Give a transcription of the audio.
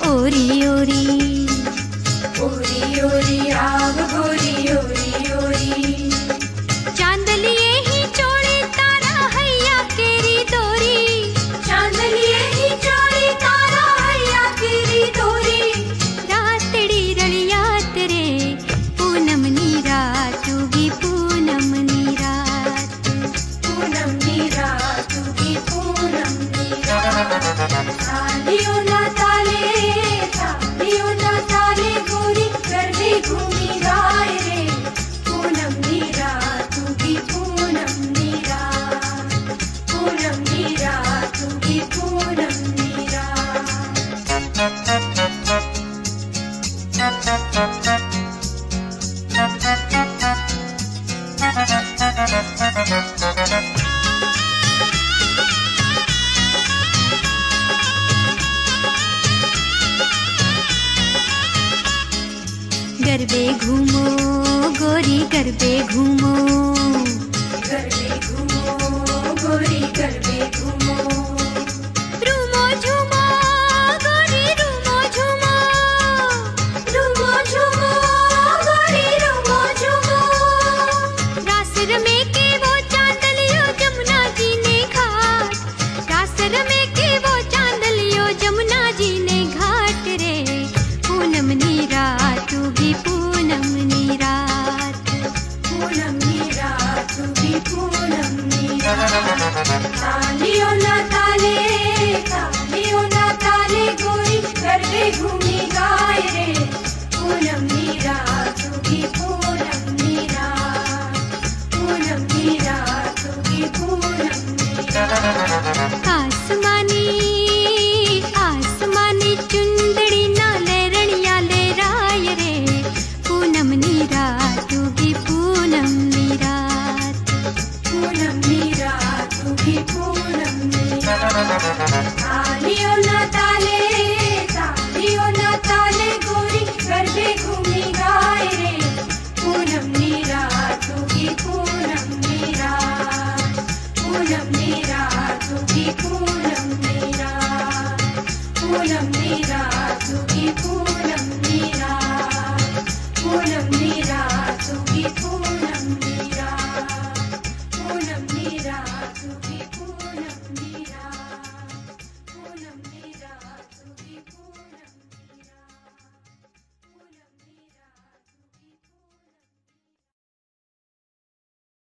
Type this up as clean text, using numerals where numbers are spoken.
ओरी ओरी ओरी ओरी आव गोरी ओरी ओरी। चांदलिए ही चोड़ी तारा हैया केरी दोरी, चांदलिए ही चोड़ी तारा हैया केरी दोरी। रातड़ी रलियात रे पूनम नी रात उगी पूनम नी रात। पूनम नी रात उगी पूनम नी रात। तालियो ना ताले तालियो ना ताले गोरी गरबे घूमी गाए रे। पूनम नी रात उगी पूनम नी रात। पूनम नी रात उगी पूनम नी रात। गरबे घूमो गोरी गरबे घूमो, गरबे घूमो गोरी गरबे घूमो। रूमो झूमो गोरी रूमो झूमो, रूमो झूमो गोरी रूमो झूमो। रासर में के वो चांदलियो जमुना जी ने घाट, रासर में के वो चांदलियो जमुना जी ने घाट रे। पूनम नी रात उगी पूनम नी रात। पूनम नी रात उगी पूनम नी रात। तालियो ना ताले तालियो ना ताले गोरी गरबे घूमी गाए रे। पूनम नी रात उगी पूनम नी रात। पूनम नी रात उगी पूनम नी रात। आसमानी आसमानी चुंदड़ी ना लेरणिया ले राय रे। पूनम नी रात उगी पूनम नी रात। पूनम नी रात उगी पूनम नी रात। तालियो ना ताले